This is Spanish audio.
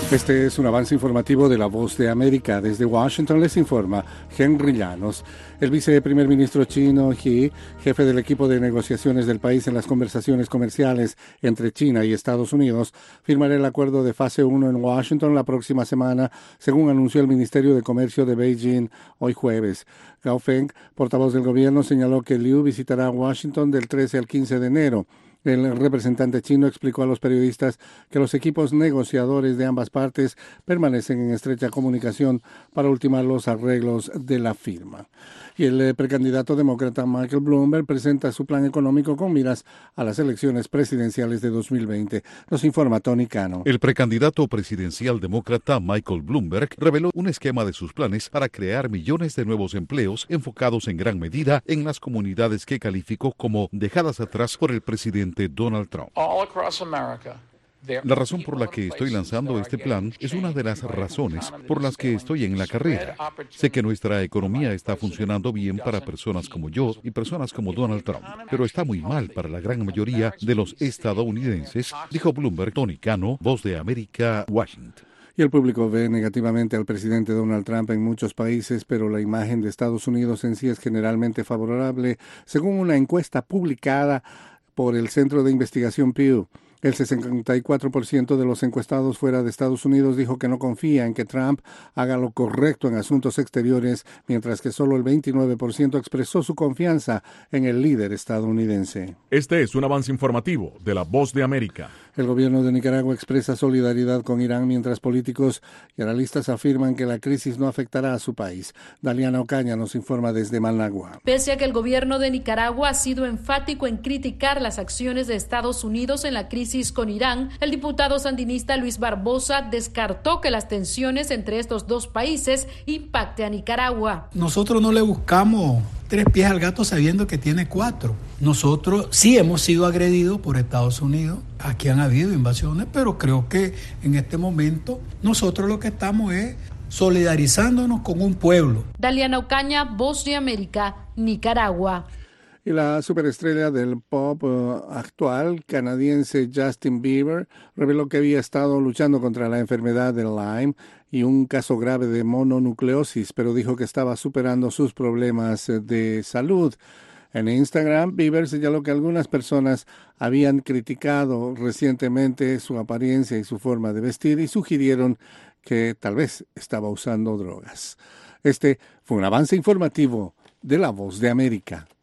Este es un avance informativo de La Voz de América. Desde Washington les informa Henry Llanos. El viceprimer ministro chino He, jefe del equipo de negociaciones del país en las conversaciones comerciales entre China y Estados Unidos, firmará el acuerdo de fase 1 en Washington la próxima semana, según anunció el Ministerio de Comercio de Beijing hoy jueves. Gao Feng, portavoz del gobierno, señaló que Liu visitará Washington del 13 al 15 de enero. El representante chino explicó a los periodistas que los equipos negociadores de ambas partes permanecen en estrecha comunicación para ultimar los arreglos de la firma. Y el precandidato demócrata Michael Bloomberg presenta su plan económico con miras a las elecciones presidenciales de 2020. Nos informa Tony Cano. El precandidato presidencial demócrata Michael Bloomberg reveló un esquema de sus planes para crear millones de nuevos empleos enfocados en gran medida en las comunidades que calificó como dejadas atrás por el presidente Donald Trump. La razón por la que estoy lanzando este plan es una de las razones por las que estoy en la carrera. Sé que nuestra economía está funcionando bien para personas como yo y personas como Donald Trump, pero está muy mal para la gran mayoría de los estadounidenses, dijo Bloomberg. Tony Cano, Voz de América, Washington. Y el público ve negativamente al presidente Donald Trump en muchos países, pero la imagen de Estados Unidos en sí es generalmente favorable, según una encuesta publicada por el Centro de Investigación Pew. El 64% de los encuestados fuera de Estados Unidos dijo que no confía en que Trump haga lo correcto en asuntos exteriores, mientras que solo el 29% expresó su confianza en el líder estadounidense. Este es un avance informativo de La Voz de América. El gobierno de Nicaragua expresa solidaridad con Irán, mientras políticos y analistas afirman que la crisis no afectará a su país. Daliana Ocaña nos informa desde Managua. Pese a que el gobierno de Nicaragua ha sido enfático en criticar las acciones de Estados Unidos en la crisis con Irán, el diputado sandinista Luis Barbosa descartó que las tensiones entre estos dos países impacte a Nicaragua. Nosotros no le buscamos tres pies al gato sabiendo que tiene cuatro. Nosotros sí hemos sido agredidos por Estados Unidos. Aquí han habido invasiones, pero creo que en este momento nosotros lo que estamos es solidarizándonos con un pueblo. Daliana Ocaña, Voz de América, Nicaragua. Y la superestrella del pop actual canadiense Justin Bieber reveló que había estado luchando contra la enfermedad de Lyme y un caso grave de mononucleosis, pero dijo que estaba superando sus problemas de salud. En Instagram, Bieber señaló que algunas personas habían criticado recientemente su apariencia y su forma de vestir y sugirieron que tal vez estaba usando drogas. Este fue un avance informativo de La Voz de América.